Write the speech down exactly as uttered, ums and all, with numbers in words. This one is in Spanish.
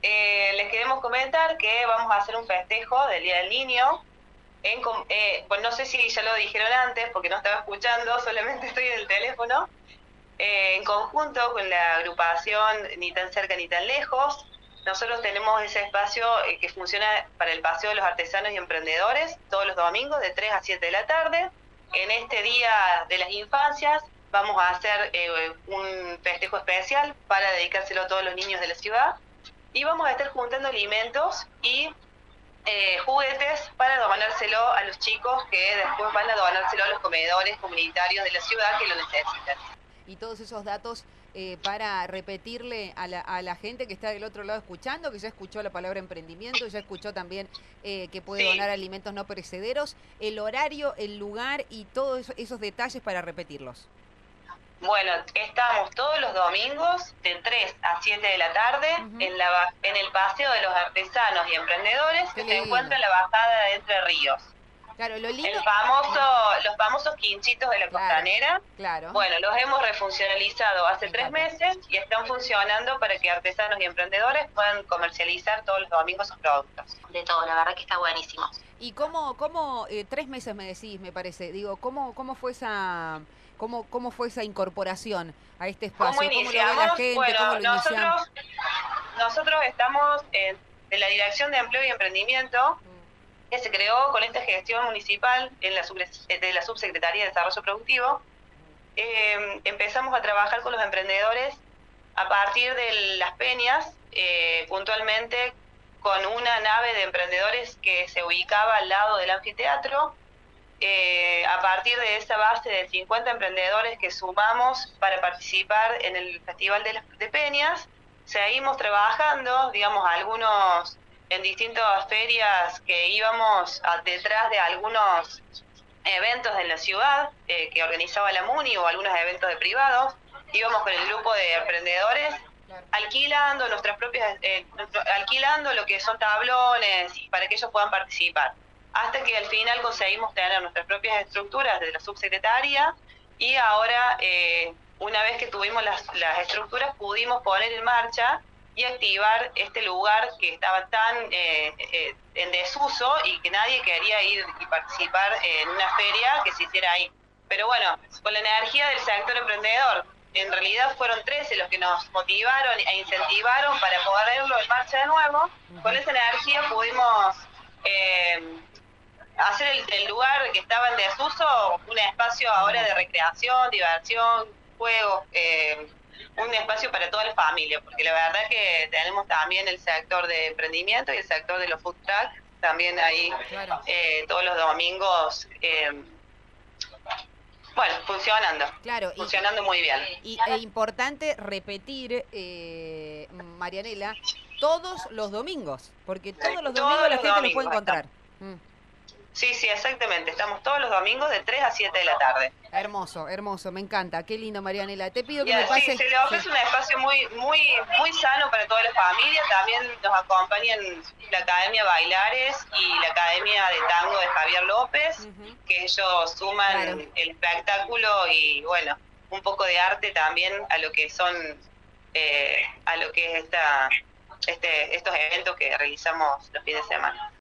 eh, les queremos comentar que vamos a hacer un festejo del Día del Niño. En, eh, pues no sé si ya lo dijeron antes, porque no estaba escuchando, solamente estoy en el teléfono. Eh, en conjunto con la agrupación Ni tan cerca ni tan lejos, nosotros tenemos ese espacio eh, que funciona para el Paseo de los Artesanos y Emprendedores todos los domingos de tres a siete de la tarde. En este Día de las Infancias vamos a hacer eh, un festejo especial para dedicárselo a todos los niños de la ciudad y vamos a estar juntando alimentos y eh, juguetes para donárselo a los chicos que después van a donárselo a los comedores comunitarios de la ciudad que lo necesitan. Y todos esos datos eh, para repetirle a la, a la gente que está del otro lado escuchando, que ya escuchó la palabra emprendimiento, ya escuchó también eh, que puede Sí. donar alimentos no perecederos, el horario, el lugar y todos eso, esos detalles para repetirlos. Bueno, estamos todos los domingos de tres a siete de la tarde Uh-huh. en, la, en el Paseo de los Artesanos y Emprendedores Qué que se lindo. encuentra en la bajada de Entre Ríos. Claro, lo lindo. El famoso, los famosos quinchitos de la Claro, costanera, claro. bueno, los hemos refuncionalizado hace Me tres encanta. meses y están funcionando para que artesanos y emprendedores puedan comercializar todos los domingos sus productos. De todo, la verdad que está buenísimo. ¿Y cómo, cómo eh, tres meses me decís, me parece? Digo, ¿cómo, cómo fue esa, cómo, cómo fue esa incorporación a este espacio? ¿Cómo ¿Cómo lo ve la iniciamos? gente? Bueno, ¿Cómo lo inician? nosotros, nosotros estamos en, en la Dirección de Empleo y Emprendimiento, que se creó con esta gestión municipal en la de la Subsecretaría de Desarrollo Productivo. Eh, empezamos a trabajar con los emprendedores a partir de las peñas, eh, puntualmente con una nave de emprendedores que se ubicaba al lado del anfiteatro. Eh, a partir de esa base de cincuenta emprendedores que sumamos para participar en el Festival de, las, de Peñas, seguimos trabajando, digamos, algunos en distintas ferias que íbamos a, detrás de algunos eventos en la ciudad eh, que organizaba la MUNI o algunos eventos de privados, íbamos con el grupo de emprendedores alquilando nuestras propias, eh, alquilando lo que son tablones para que ellos puedan participar. Hasta que al final conseguimos tener nuestras propias estructuras de la subsecretaría y ahora, eh, una vez que tuvimos las, las estructuras, pudimos poner en marcha y activar este lugar que estaba tan eh, eh, en desuso y que nadie quería ir y participar en una feria que se hiciera ahí. Pero bueno, con la energía del sector emprendedor, en realidad fueron trece los que nos motivaron e incentivaron para poderlo en marcha de nuevo. Uh-huh. Con esa energía pudimos eh, hacer el, el lugar que estaba en desuso un espacio ahora de recreación, diversión, juegos, eh, un espacio para toda la familia, porque la verdad que tenemos también el sector de emprendimiento y el sector de los food trucks, también ahí claro. eh, todos los domingos, eh, bueno, funcionando, claro, funcionando y, muy bien. Y es importante repetir, eh, Marianela, todos los domingos, porque todos los todos domingos la los gente domingos, lo puede encontrar. Mm. Sí, sí, exactamente. Estamos todos los domingos de tres a siete de la tarde. Hermoso, hermoso, me encanta. Qué lindo, Marianela. Te pido que ya, me pases... Sí, se le ofrece sí. un espacio muy, muy, muy sano para toda la familia. También nos acompañan la Academia Bailares y la Academia de Tango de Javier López, uh-huh. que ellos suman claro. el espectáculo y, bueno, un poco de arte también a lo que son, eh, a lo que es esta, este, estos eventos que realizamos los fines de semana.